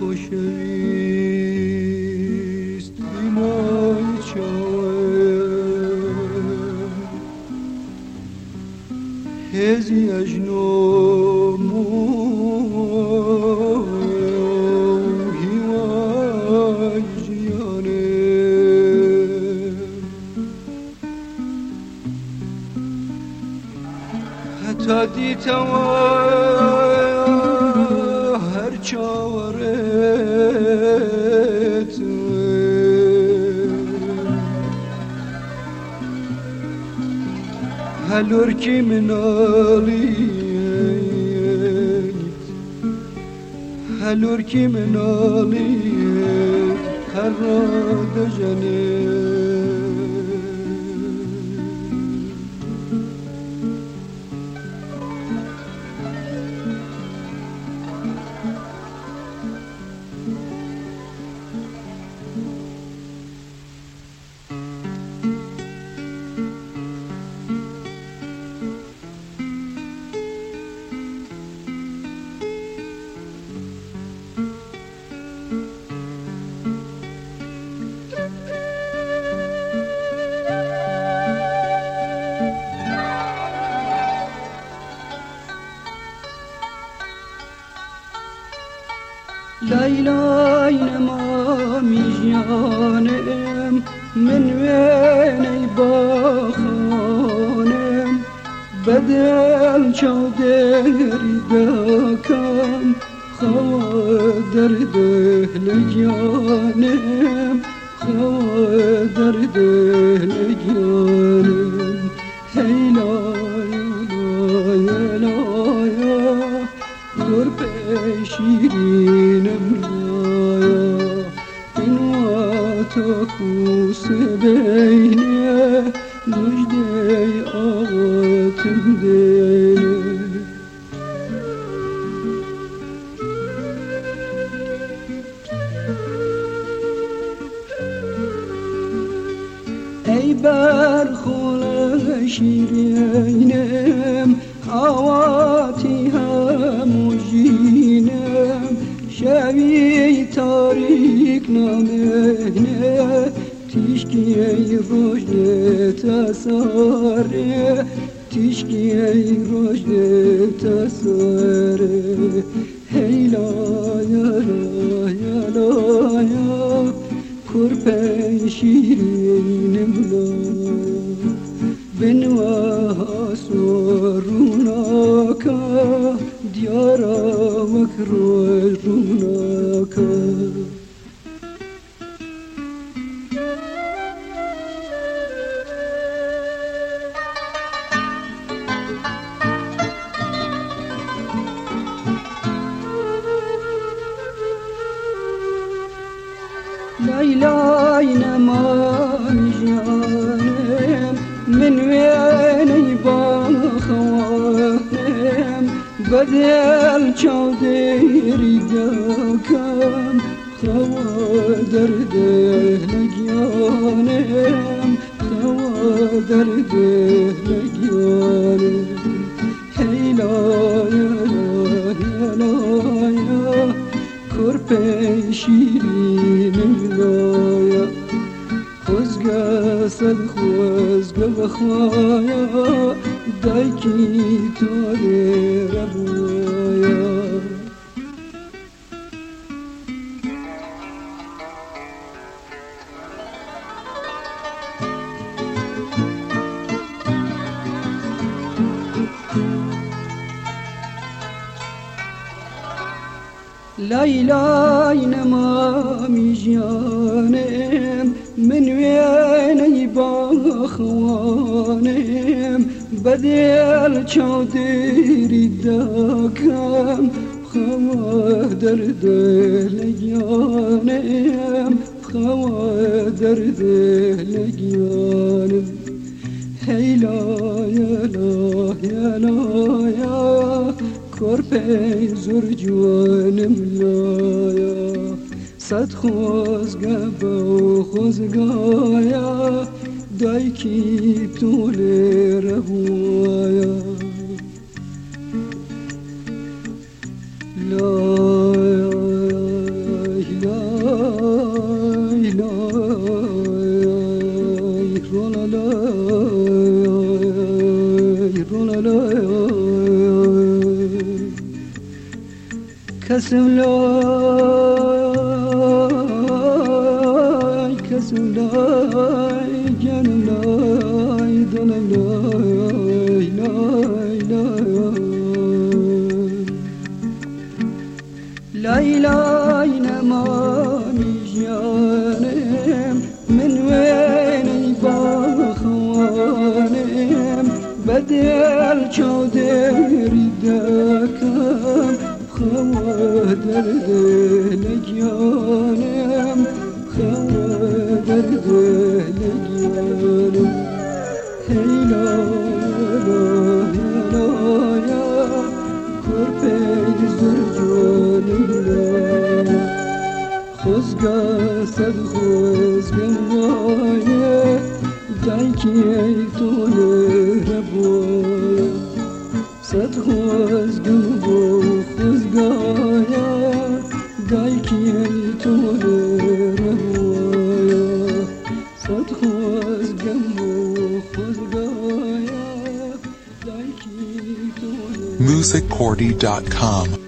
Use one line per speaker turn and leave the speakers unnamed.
خوشویست بینای چاوه هزی اجنو موهی وای جیانه حتی دیتم هر چاورت هلور کی منالیت هلور کی منالیت هر را دجنه ليلى نمامي جانم من ويني باخانم بدل چودری داکم خوادر دهل جانم خوادر دهل جانم هیلا لا لا قرب شیرینم لایا این واتکوس بینه مجده آغاتم دینه ای برخول شیرینم آواتی همو جینم شوی تاریک نامنه تیشکی ای روشن تساره تیشکی ای روشن تساره هیلا یا لایا کرپی شیرینم لایا بنوا سروناکا دیارا مکروش روناکا ليلى نمامي جانم من ويني باخوانم بدل چودری داکم خوادر دهل جانم خوادر دهل جانم هیلا یا کرپی شیرینم لایا خوزگا صد خوزگا بخوایا دایکی تولی ربوایا ليلى نمامي جانم من ويني باخوانم بدل چودری داکم خوادر دل جانم خوادر دل جانم هیلا یا لایا کرپی زور جوانم لایا صد خوزگا با خوزگایا دایکی طول ربوایا لایا کسم لای کسم لای جانم لای دلم لای لای لای لای نمانی جانم من وینی با خوانم بدل چودری دکم خوا درد لجانم خوا درد لجانم هیلا هیلا یا کرپید زرجانم خوزگا صد خوزگم وایه دایکی ایتونه ربوایه صد خوزگم و خوزگایا دایکی ایتونه ربوایه صد خوزگم و خوزگایا دایکی ایتونه
musiccordy.com